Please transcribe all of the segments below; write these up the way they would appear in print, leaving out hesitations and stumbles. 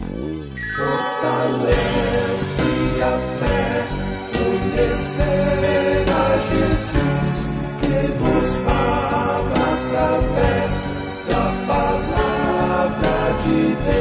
Fortalece a fé, conhecer a Jesus, que nos fala através da palavra de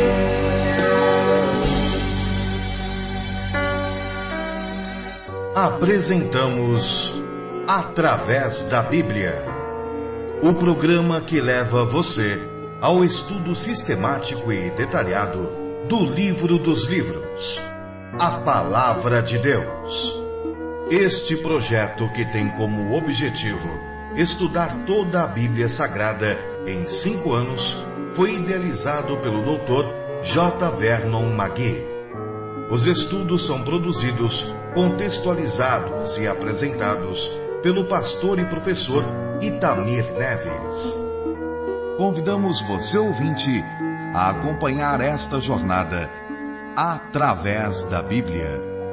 Deus. Apresentamos Através da Bíblia, o programa que leva você ao estudo sistemático e detalhado do livro dos livros, a Palavra de Deus. Este projeto, que tem como objetivo estudar toda a Bíblia Sagrada em 5 anos, foi idealizado pelo Dr. J. Vernon McGee. Os estudos são produzidos, contextualizados e apresentados pelo pastor e professor Itamir Neves. Convidamos você, ouvinte, a acompanhar esta jornada através da Bíblia.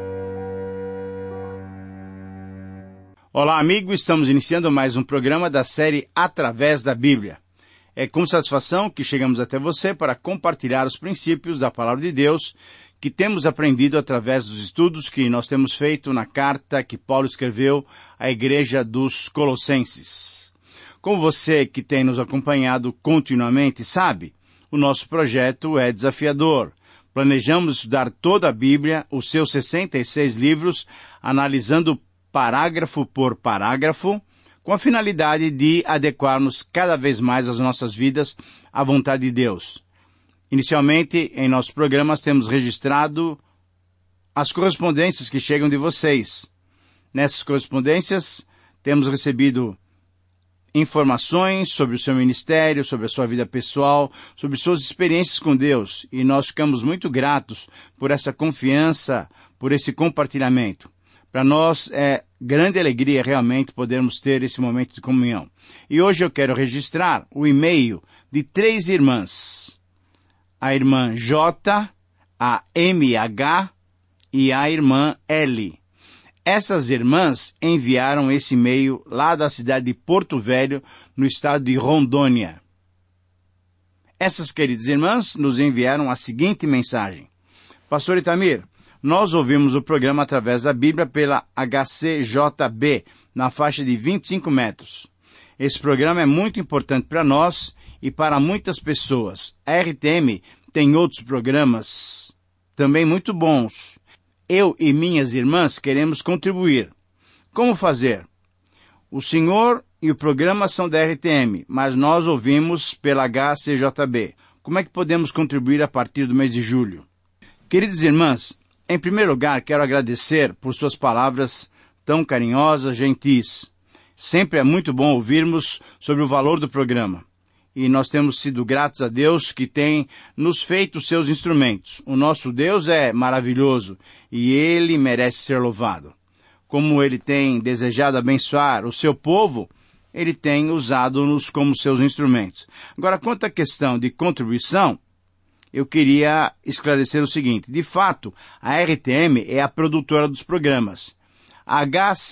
Olá, amigo, estamos iniciando mais um programa da série Através da Bíblia. É com satisfação que chegamos até você para compartilhar os princípios da Palavra de Deus que temos aprendido através dos estudos que nós temos feito na carta que Paulo escreveu à Igreja dos Colossenses. Como você que tem nos acompanhado continuamente sabe, o nosso projeto é desafiador. Planejamos estudar toda a Bíblia, os seus 66 livros, analisando parágrafo por parágrafo, com a finalidade de adequarmos cada vez mais as nossas vidas à vontade de Deus. Inicialmente, em nossos programas, temos registrado as correspondências que chegam de vocês. Nessas correspondências, temos recebido informações sobre o seu ministério, sobre a sua vida pessoal, sobre suas experiências com Deus, e nós ficamos muito gratos por essa confiança, por esse compartilhamento. Para nós é grande alegria realmente podermos ter esse momento de comunhão. E hoje eu quero registrar o e-mail de 3 irmãs. A irmã J, a MH e a irmã L. Essas irmãs enviaram esse e-mail lá da cidade de Porto Velho, no estado de Rondônia. Essas queridas irmãs nos enviaram a seguinte mensagem. Pastor Itamir, nós ouvimos o programa através da Bíblia pela HCJB, na faixa de 25 metros. Esse programa é muito importante para nós e para muitas pessoas. A RTM tem outros programas também muito bons. Eu e minhas irmãs queremos contribuir. Como fazer? O senhor e o programa são da RTM, mas nós ouvimos pela HCJB. Como é que podemos contribuir a partir do mês de julho? Queridas irmãs, em primeiro lugar quero agradecer por suas palavras tão carinhosas, gentis. Sempre é muito bom ouvirmos sobre o valor do programa. E nós temos sido gratos a Deus que tem nos feito seus instrumentos. O nosso Deus é maravilhoso e Ele merece ser louvado. Como Ele tem desejado abençoar o seu povo, Ele tem usado-nos como seus instrumentos. Agora, quanto à questão de contribuição, eu queria esclarecer o seguinte. De fato, a RTM é a produtora dos programas. A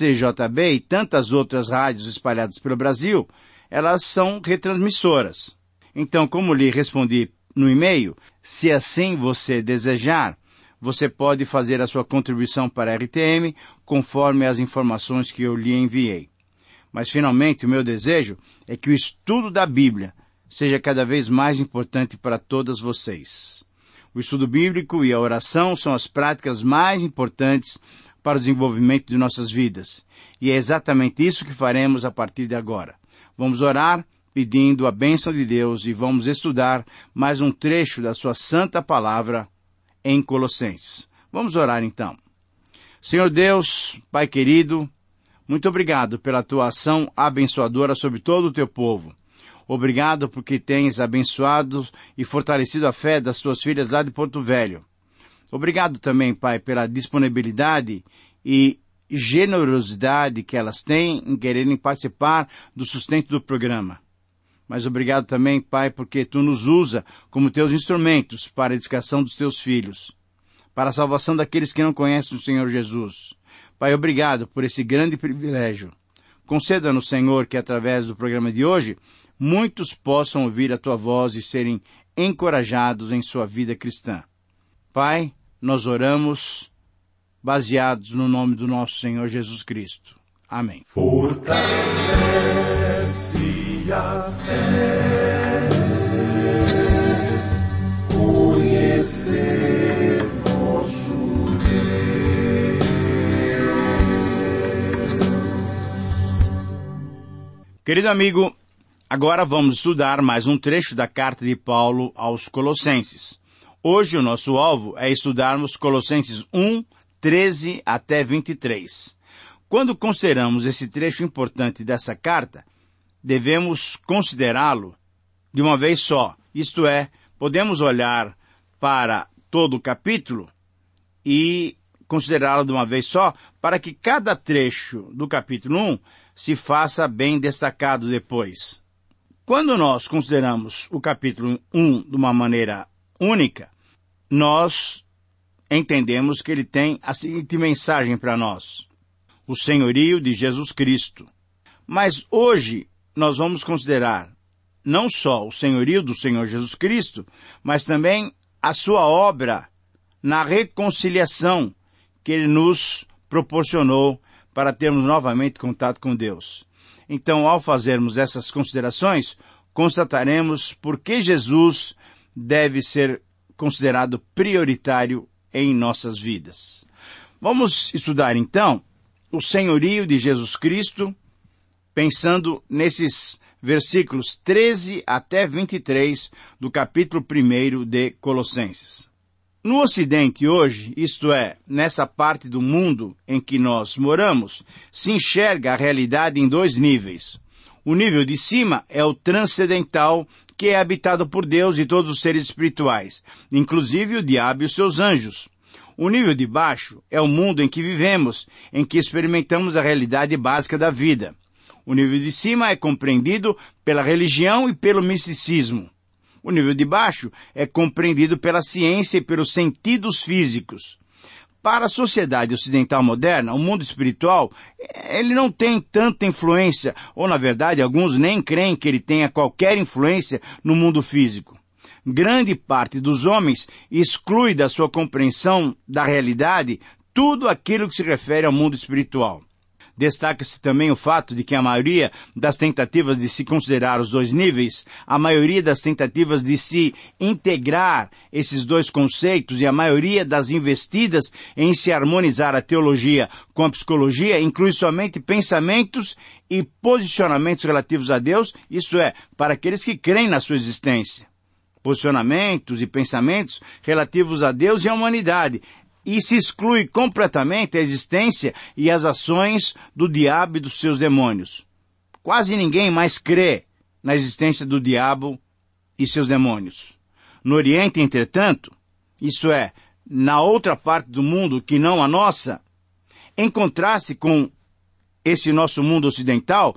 HCJB e tantas outras rádios espalhadas pelo Brasil, elas são retransmissoras. Então, como lhe respondi no e-mail, se assim você desejar, você pode fazer a sua contribuição para a RTM conforme as informações que eu lhe enviei. Mas, finalmente, o meu desejo é que o estudo da Bíblia seja cada vez mais importante para todas vocês. O estudo bíblico e a oração são as práticas mais importantes para o desenvolvimento de nossas vidas. E é exatamente isso que faremos a partir de agora. Vamos orar pedindo a bênção de Deus e vamos estudar mais um trecho da sua santa palavra em Colossenses. Vamos orar então. Senhor Deus, Pai querido, muito obrigado pela tua ação abençoadora sobre todo o teu povo. Obrigado porque tens abençoado e fortalecido a fé das tuas filhas lá de Porto Velho. Obrigado também, Pai, pela disponibilidade e generosidade que elas têm em quererem participar do sustento do programa. Mas obrigado também, Pai, porque Tu nos usa como Teus instrumentos para a edificação dos Teus filhos, para a salvação daqueles que não conhecem o Senhor Jesus. Pai, obrigado por esse grande privilégio. Conceda-nos, Senhor, que através do programa de hoje, muitos possam ouvir a Tua voz e serem encorajados em sua vida cristã. Pai, nós oramos baseados no nome do nosso Senhor Jesus Cristo. Amém. Fortalece a fé, conhecer nosso Deus. Querido amigo, agora vamos estudar mais um trecho da carta de Paulo aos Colossenses. Hoje o nosso alvo é estudarmos Colossenses 1, 13 até 23. Quando consideramos esse trecho importante dessa carta, devemos considerá-lo de uma vez só. Isto é, podemos olhar para todo o capítulo e considerá-lo de uma vez só, para que cada trecho do capítulo 1 se faça bem destacado depois. Quando nós consideramos o capítulo 1 de uma maneira única, nós entendemos que ele tem a seguinte mensagem para nós: o senhorio de Jesus Cristo. Mas hoje nós vamos considerar não só o senhorio do Senhor Jesus Cristo, mas também a sua obra na reconciliação que ele nos proporcionou para termos novamente contato com Deus. Então, ao fazermos essas considerações, constataremos por que Jesus deve ser considerado prioritário em nossas vidas. Vamos estudar então o senhorio de Jesus Cristo, pensando nesses versículos 13 até 23 do capítulo 1 de Colossenses. No Ocidente hoje, isto é, nessa parte do mundo em que nós moramos, se enxerga a realidade em dois níveis. O nível de cima é o transcendental, que é habitado por Deus e todos os seres espirituais, inclusive o diabo e os seus anjos. O nível de baixo é o mundo em que vivemos, em que experimentamos a realidade básica da vida. O nível de cima é compreendido pela religião e pelo misticismo. O nível de baixo é compreendido pela ciência e pelos sentidos físicos. Para a sociedade ocidental moderna, o mundo espiritual, ele não tem tanta influência, ou na verdade alguns nem creem que ele tenha qualquer influência no mundo físico. Grande parte dos homens exclui da sua compreensão da realidade tudo aquilo que se refere ao mundo espiritual. Destaca-se também o fato de que a maioria das tentativas de se considerar os dois níveis, a maioria das tentativas de se integrar esses dois conceitos e a maioria das investidas em se harmonizar a teologia com a psicologia inclui somente pensamentos e posicionamentos relativos a Deus, isto é, para aqueles que creem na sua existência. Posicionamentos e pensamentos relativos a Deus e à humanidade, e se exclui completamente a existência e as ações do diabo e dos seus demônios. Quase ninguém mais crê na existência do diabo e seus demônios. No Oriente, entretanto, isso é, na outra parte do mundo que não a nossa, em contraste com esse nosso mundo ocidental,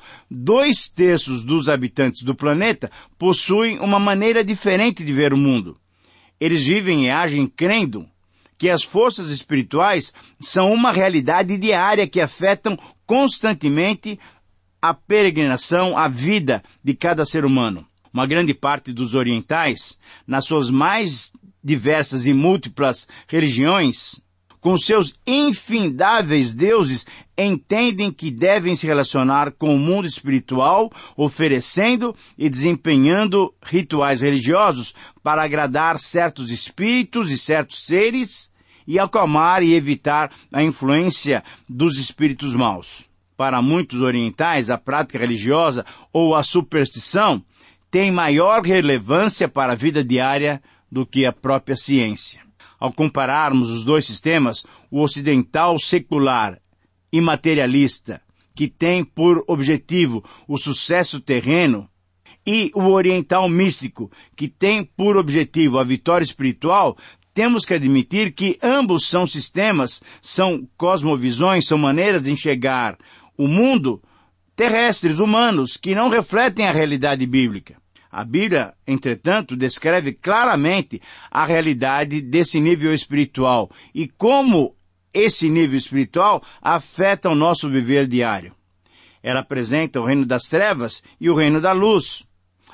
2/3 dos habitantes do planeta possuem uma maneira diferente de ver o mundo. Eles vivem e agem crendo que as forças espirituais são uma realidade diária que afetam constantemente a peregrinação, a vida de cada ser humano. Uma grande parte dos orientais, nas suas mais diversas e múltiplas religiões, com seus infindáveis deuses, entendem que devem se relacionar com o mundo espiritual, oferecendo e desempenhando rituais religiosos para agradar certos espíritos e certos seres e acalmar e evitar a influência dos espíritos maus. Para muitos orientais, a prática religiosa ou a superstição tem maior relevância para a vida diária do que a própria ciência. Ao compararmos os dois sistemas, o ocidental secular e materialista, que tem por objetivo o sucesso terreno, e o oriental místico, que tem por objetivo a vitória espiritual, temos que admitir que ambos são sistemas, são cosmovisões, são maneiras de enxergar o mundo terrestres, humanos, que não refletem a realidade bíblica. A Bíblia, entretanto, descreve claramente a realidade desse nível espiritual e como esse nível espiritual afeta o nosso viver diário. Ela apresenta o reino das trevas e o reino da luz.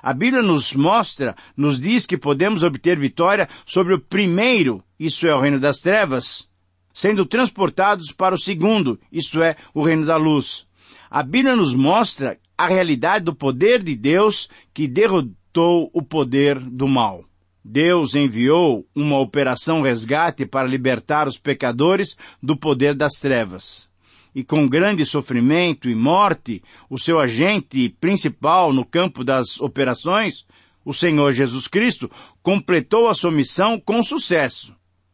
A Bíblia nos diz que podemos obter vitória sobre o primeiro, isso é, o reino das trevas, sendo transportados para o segundo, isso é, o reino da luz. A Bíblia nos mostra a realidade do poder de Deus que derrotou o poder do mal. Deus enviou uma operação resgate para libertar os pecadores do poder das trevas. E com grande sofrimento e morte, o seu agente principal no campo das operações, o Senhor Jesus Cristo, completou a sua missão com sucesso.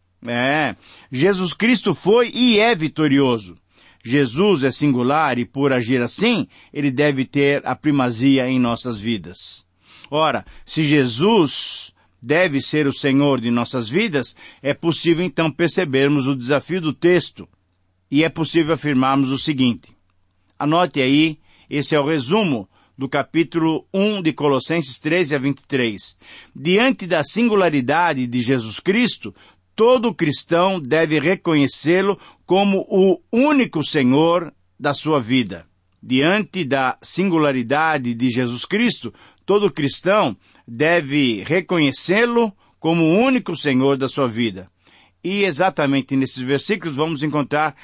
Jesus Cristo foi e é vitorioso. Jesus é singular e, por agir assim, ele deve ter a primazia em nossas vidas. Ora, se Jesus deve ser o Senhor de nossas vidas, é possível então percebermos o desafio do texto e é possível afirmarmos o seguinte. Anote aí, esse é o resumo do capítulo 1 de Colossenses 13 a 23. Diante da singularidade de Jesus Cristo, todo cristão deve reconhecê-lo como o único Senhor da sua vida. Diante da singularidade de Jesus Cristo, todo cristão deve reconhecê-lo como o único Senhor da sua vida. E exatamente nesses versículos vamos encontrar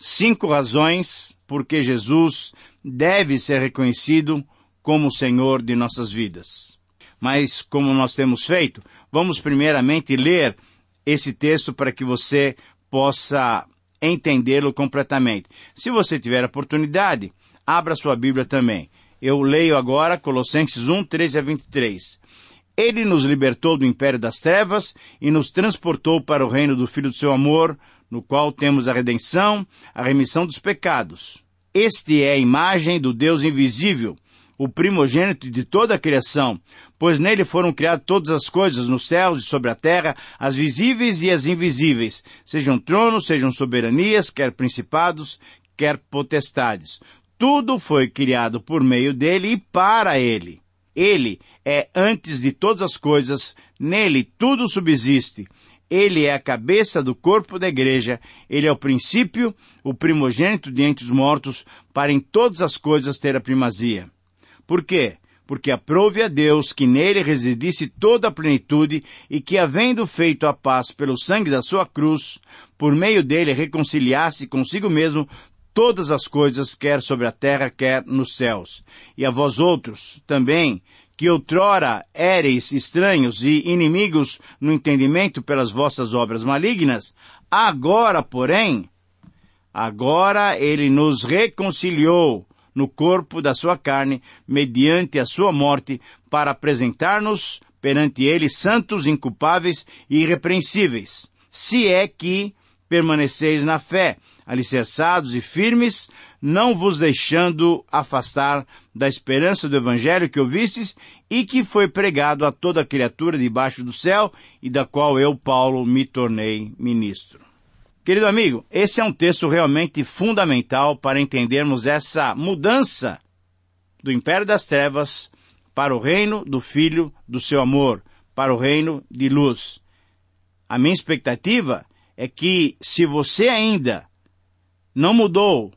5 razões por que Jesus deve ser reconhecido como o Senhor de nossas vidas. Mas, como nós temos feito, vamos primeiramente ler esse texto para que você possa entendê-lo completamente. Se você tiver oportunidade, abra sua Bíblia também. Eu leio agora Colossenses 1, 13 a 23. Ele nos libertou do império das trevas e nos transportou para o reino do Filho do seu amor, no qual temos a redenção, a remissão dos pecados. Este é a imagem do Deus invisível, o primogênito de toda a criação, pois nele foram criadas todas as coisas nos céus e sobre a terra, as visíveis e as invisíveis, sejam tronos, sejam soberanias, quer principados, quer potestades. Tudo foi criado por meio dele e para ele. Ele é antes de todas as coisas, nele tudo subsiste. Ele é a cabeça do corpo da igreja, ele é o princípio, o primogênito de entre os mortos, para em todas as coisas ter a primazia. Por quê? Porque aprove a Deus que nele residisse toda a plenitude e que, havendo feito a paz pelo sangue da sua cruz, por meio dele reconciliasse consigo mesmo todas as coisas, quer sobre a terra, quer nos céus. E a vós outros, também, que outrora éreis estranhos e inimigos no entendimento pelas vossas obras malignas, agora, porém, ele nos reconciliou no corpo da sua carne, mediante a sua morte, para apresentar-nos perante ele santos, inculpáveis e irrepreensíveis, se é que permaneceis na fé, alicerçados e firmes, não vos deixando afastar da esperança do Evangelho que ouvistes e que foi pregado a toda criatura debaixo do céu e da qual eu, Paulo, me tornei ministro. Querido amigo, esse é um texto realmente fundamental para entendermos essa mudança do império das trevas para o reino do Filho do seu amor, para o reino de luz. A minha expectativa é que, se você ainda não mudou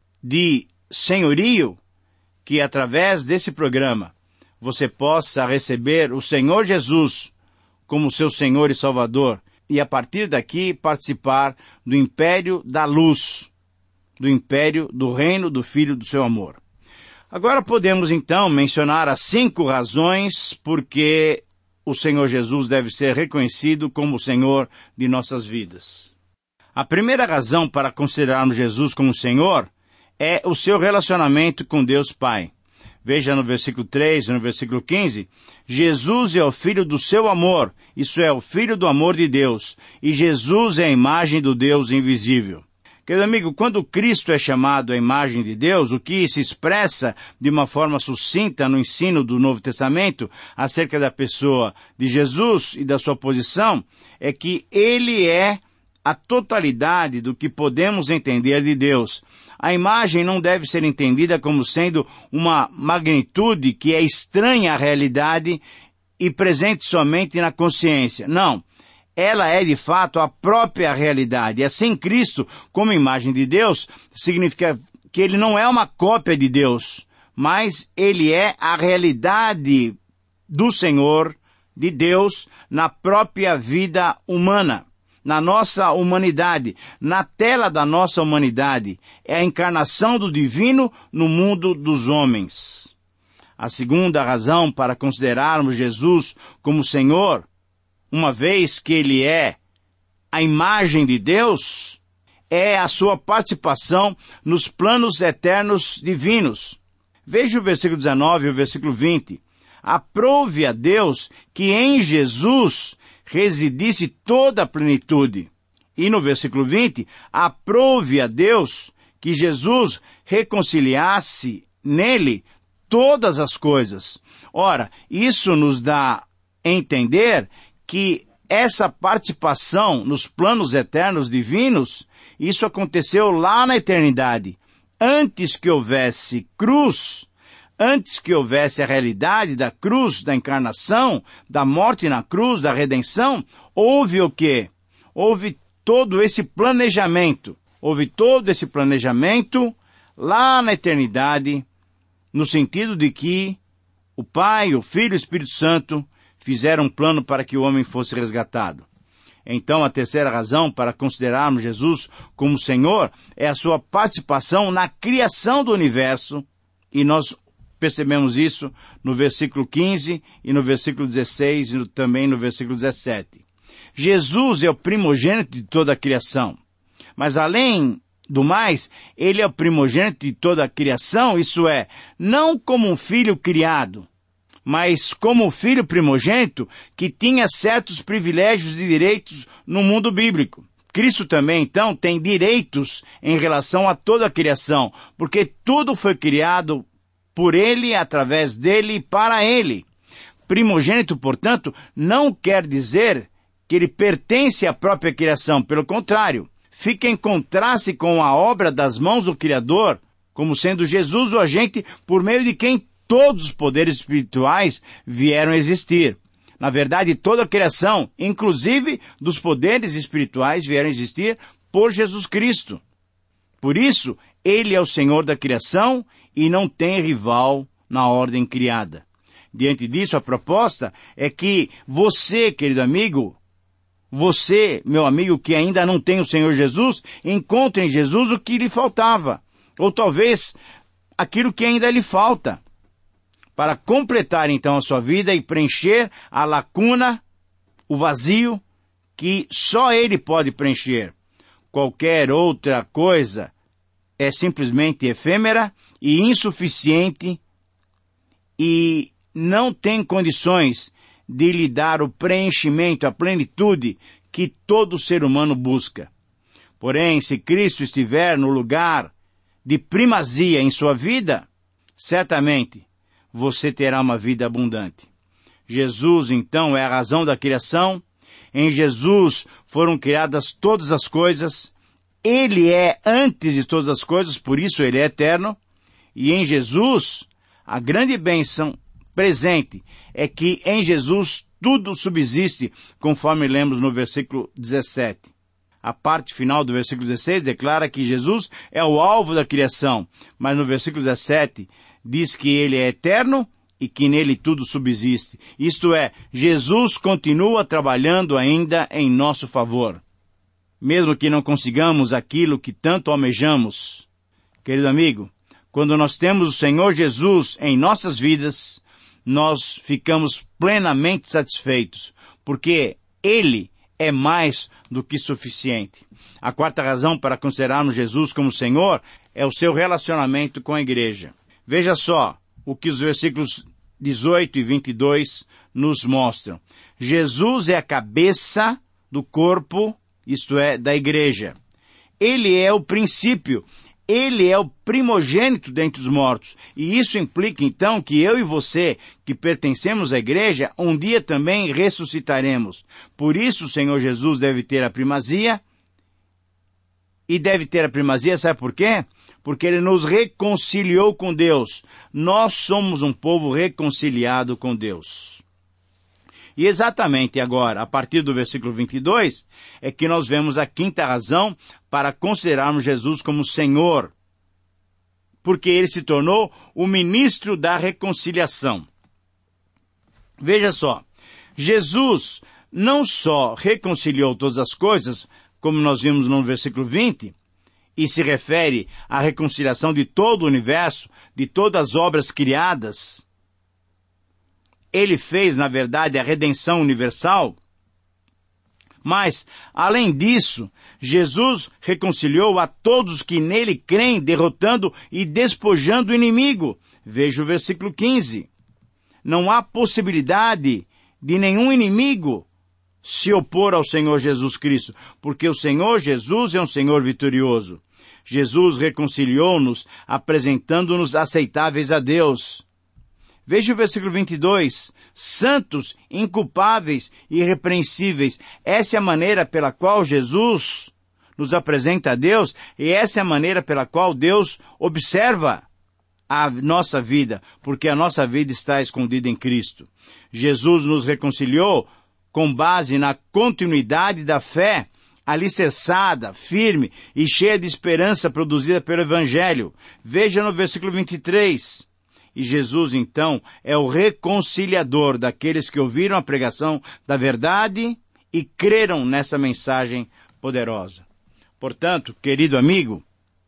de senhorio, que através desse programa você possa receber o Senhor Jesus como seu Senhor e Salvador, e a partir daqui participar do império da luz, do império do reino do Filho do seu amor. Agora podemos então mencionar as 5 razões por que o Senhor Jesus deve ser reconhecido como o Senhor de nossas vidas. A primeira razão para considerarmos Jesus como Senhor é o seu relacionamento com Deus Pai. Veja no versículo 3 e no versículo 15, Jesus é o Filho do seu amor, isso é, o Filho do amor de Deus, e Jesus é a imagem do Deus invisível. Querido amigo, quando Cristo é chamado a imagem de Deus, o que se expressa de uma forma sucinta no ensino do Novo Testamento acerca da pessoa de Jesus e da sua posição, é que ele é a totalidade do que podemos entender de Deus. A imagem não deve ser entendida como sendo uma magnitude que é estranha à realidade e presente somente na consciência. Não. Ela é, de fato, a própria realidade. E assim, Cristo, como imagem de Deus, significa que ele não é uma cópia de Deus, mas ele é a realidade do Senhor, de Deus, na própria vida humana, na nossa humanidade, na tela da nossa humanidade. É a encarnação do divino no mundo dos homens. A segunda razão para considerarmos Jesus como Senhor, uma vez que Ele é a imagem de Deus, é a sua participação nos planos eternos divinos. Veja o versículo 19 e o versículo 20. Aprove a Deus que em Jesus residisse toda a plenitude. E no versículo 20, aprove a Deus que Jesus reconciliasse nele todas as coisas. Ora, isso nos dá a entender que essa participação nos planos eternos divinos, isso aconteceu lá na eternidade. Antes que houvesse cruz, antes que houvesse a realidade da cruz, da encarnação, da morte na cruz, da redenção, houve o quê? Houve todo esse planejamento. Houve todo esse planejamento lá na eternidade, no sentido de que o Pai, o Filho e o Espírito Santo fizeram um plano para que o homem fosse resgatado. Então, a terceira razão para considerarmos Jesus como Senhor é a sua participação na criação do universo, e nós percebemos isso no versículo 15 e no versículo 16 e também no versículo 17. Jesus é o primogênito de toda a criação. Mas além do mais, Ele é o primogênito de toda a criação, isso é, não como um filho criado, mas como o filho primogênito que tinha certos privilégios e direitos no mundo bíblico. Cristo também, então, tem direitos em relação a toda a criação, porque tudo foi criado por Ele, através dEle e para Ele. Primogênito, portanto, não quer dizer que Ele pertence à própria criação, pelo contrário, fica em contraste com a obra das mãos do Criador, como sendo Jesus o agente por meio de quem todos os poderes espirituais vieram a existir. Na verdade, toda a criação, inclusive dos poderes espirituais, vieram a existir por Jesus Cristo. Por isso, Ele é o Senhor da criação e não tem rival na ordem criada. Diante disso, a proposta é que você, querido amigo, você, meu amigo, que ainda não tem o Senhor Jesus, encontre em Jesus o que lhe faltava, ou talvez aquilo que ainda lhe falta, para completar então a sua vida e preencher a lacuna, o vazio, que só Ele pode preencher. Qualquer outra coisa é simplesmente efêmera e insuficiente e não tem condições de lhe dar o preenchimento, a plenitude que todo ser humano busca. Porém, se Cristo estiver no lugar de primazia em sua vida, certamente você terá uma vida abundante. Jesus, então, é a razão da criação. Em Jesus foram criadas todas as coisas. Ele é antes de todas as coisas, por isso Ele é eterno. E em Jesus, a grande bênção presente é que em Jesus tudo subsiste, conforme lemos no versículo 17. A parte final do versículo 16 declara que Jesus é o alvo da criação, mas no versículo 17 diz que Ele é eterno e que nele tudo subsiste. Isto é, Jesus continua trabalhando ainda em nosso favor. Mesmo que não consigamos aquilo que tanto almejamos, querido amigo, quando nós temos o Senhor Jesus em nossas vidas, nós ficamos plenamente satisfeitos, porque Ele é mais do que suficiente. A quarta razão para considerarmos Jesus como Senhor é o seu relacionamento com a igreja. Veja só o que os versículos 18 e 22 nos mostram. Jesus é a cabeça do corpo, isto é, da igreja. Ele é o princípio, Ele é o primogênito dentre os mortos. E isso implica, então, que eu e você, que pertencemos à igreja, um dia também ressuscitaremos. Por isso o Senhor Jesus deve ter a primazia. E deve ter a primazia, sabe por quê? Porque Ele nos reconciliou com Deus. Nós somos um povo reconciliado com Deus. E exatamente agora, a partir do versículo 22, é que nós vemos a quinta razão para considerarmos Jesus como Senhor. Porque Ele se tornou o ministro da reconciliação. Veja só, Jesus não só reconciliou todas as coisas, como nós vimos no versículo 20, e se refere à reconciliação de todo o universo, de todas as obras criadas. Ele fez, na verdade, a redenção universal. Mas, além disso, Jesus reconciliou a todos os que nele creem, derrotando e despojando o inimigo. Veja o versículo 15. Não há possibilidade de nenhum inimigo se opor ao Senhor Jesus Cristo, porque o Senhor Jesus é um Senhor vitorioso. Jesus reconciliou-nos, apresentando-nos aceitáveis a Deus. Veja o versículo 22. Santos, inculpáveis e irrepreensíveis. Essa é a maneira pela qual Jesus nos apresenta a Deus, e essa é a maneira pela qual Deus observa a nossa vida, porque a nossa vida está escondida em Cristo. Jesus nos reconciliou com base na continuidade da fé, alicerçada, firme e cheia de esperança produzida pelo Evangelho. Veja no versículo 23. E Jesus, então, é o reconciliador daqueles que ouviram a pregação da verdade e creram nessa mensagem poderosa. Portanto, querido amigo,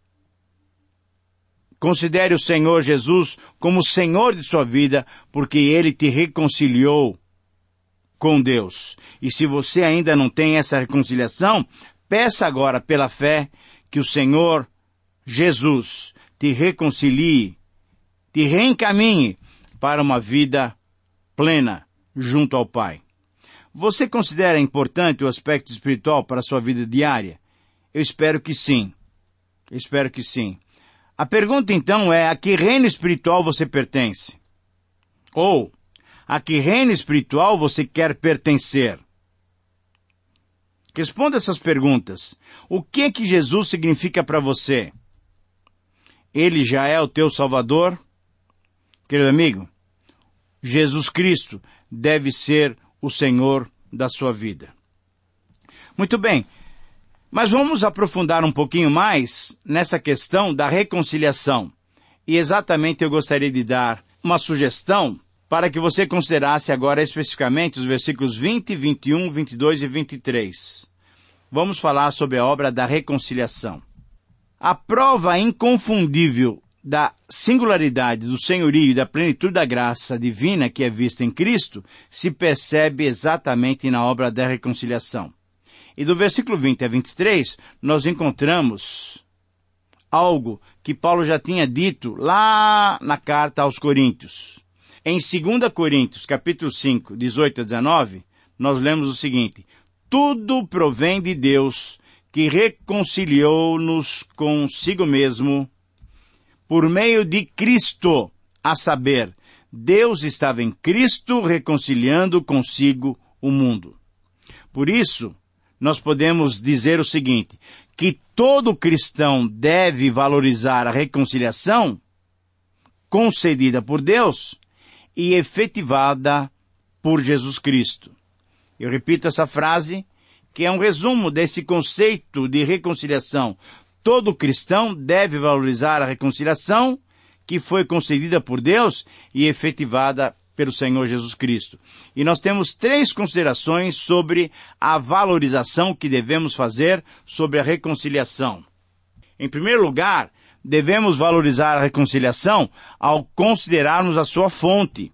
considere o Senhor Jesus como o Senhor de sua vida, porque Ele te reconciliou com Deus. E se você ainda não tem essa reconciliação, peça agora pela fé que o Senhor Jesus te reconcilie, te reencaminhe para uma vida plena junto ao Pai. Você considera importante o aspecto espiritual para a sua vida diária? Eu espero que sim. Eu espero que sim. A pergunta então é: a que reino espiritual você pertence? Ou, a que reino espiritual você quer pertencer? Responda essas perguntas. O que é que Jesus significa para você? Ele já é o teu Salvador? Querido amigo, Jesus Cristo deve ser o Senhor da sua vida. Muito bem, mas vamos aprofundar um pouquinho mais nessa questão da reconciliação. E exatamente eu gostaria de dar uma sugestão para que você considerasse agora especificamente os versículos 20, 21, 22 e 23. Vamos falar sobre a obra da reconciliação. A prova inconfundível da singularidade, do senhorio e da plenitude da graça divina que é vista em Cristo se percebe exatamente na obra da reconciliação. E do versículo 20 a 23, nós encontramos algo que Paulo já tinha dito lá na carta aos Coríntios. Em 2 Coríntios, capítulo 5, 18 a 19, nós lemos o seguinte: tudo provém de Deus, que reconciliou-nos consigo mesmo por meio de Cristo, a saber, Deus estava em Cristo reconciliando consigo o mundo. Por isso, nós podemos dizer o seguinte, que todo cristão deve valorizar a reconciliação concedida por Deus e efetivada por Jesus Cristo. Eu repito essa frase, que é um resumo desse conceito de reconciliação. Todo cristão deve valorizar a reconciliação que foi concedida por Deus e efetivada pelo Senhor Jesus Cristo. E nós temos 3 considerações sobre a valorização que devemos fazer sobre a reconciliação. Em primeiro lugar, devemos valorizar a reconciliação ao considerarmos a sua fonte.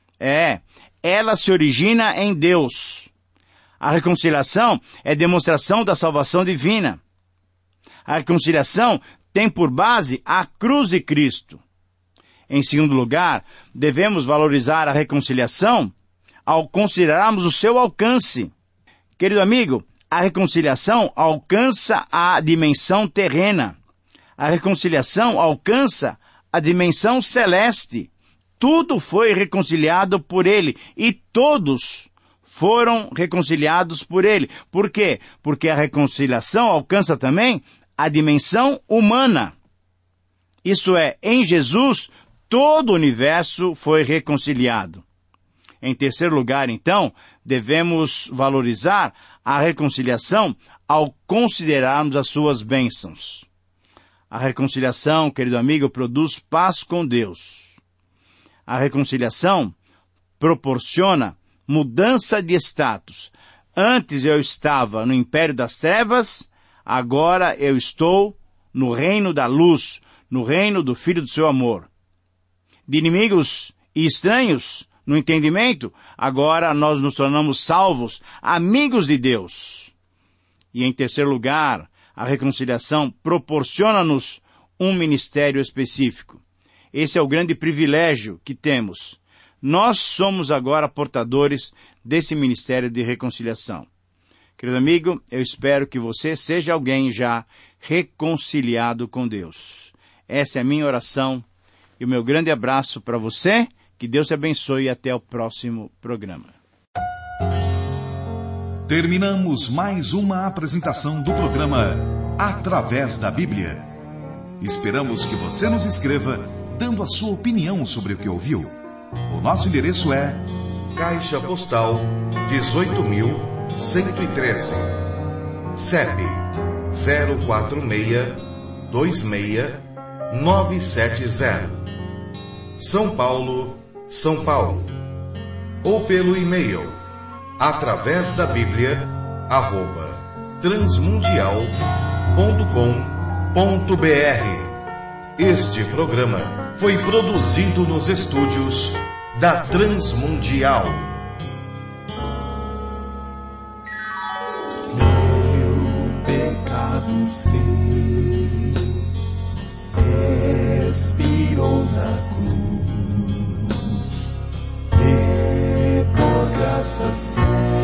Ela se origina em Deus. A reconciliação é demonstração da salvação divina. A reconciliação tem por base a cruz de Cristo. Em segundo lugar, devemos valorizar a reconciliação ao considerarmos o seu alcance. Querido amigo, a reconciliação alcança a dimensão terrena. A reconciliação alcança a dimensão celeste. Tudo foi reconciliado por Ele e todos foram reconciliados por Ele. Por quê? Porque a reconciliação alcança também a dimensão humana. Isto é, em Jesus, todo o universo foi reconciliado. Em terceiro lugar, então, devemos valorizar a reconciliação ao considerarmos as suas bênçãos. A reconciliação, querido amigo, produz paz com Deus. A reconciliação proporciona mudança de status. Antes eu estava no império das trevas, agora eu estou no reino da luz, no reino do Filho do seu amor. De inimigos e estranhos no entendimento, agora nós nos tornamos salvos, amigos de Deus. E em terceiro lugar, a reconciliação proporciona-nos um ministério específico. Esse é o grande privilégio que temos. Nós somos agora portadores desse ministério de reconciliação. Querido amigo, eu espero que você seja alguém já reconciliado com Deus. Essa é a minha oração e o meu grande abraço para você. Que Deus te abençoe e até o próximo programa. Terminamos mais uma apresentação do programa Através da Bíblia. Esperamos que você nos escreva dando a sua opinião sobre o que ouviu. O nosso endereço é Caixa Postal 18.113, CEP 046269770, São Paulo, São Paulo. Ou pelo e-mail através da Bíblia @transmundial.com.br. Este programa foi produzido nos estúdios da Transmundial. Meu pecado sei, expirou na cruz, e por graça sei.